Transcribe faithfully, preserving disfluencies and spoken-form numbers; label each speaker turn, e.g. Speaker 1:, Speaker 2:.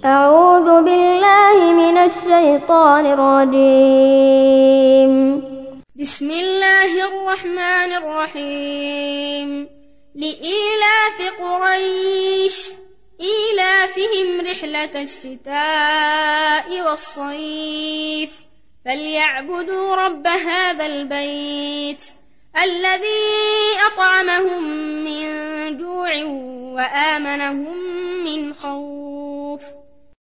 Speaker 1: أعوذ بالله من الشيطان الرجيم.
Speaker 2: بسم الله الرحمن الرحيم. لإيلاف قريش إيلافهم رحلة الشتاء والصيف فليعبدوا رب هذا البيت الذي أطعمهم من جوع وآمنهم من خوف.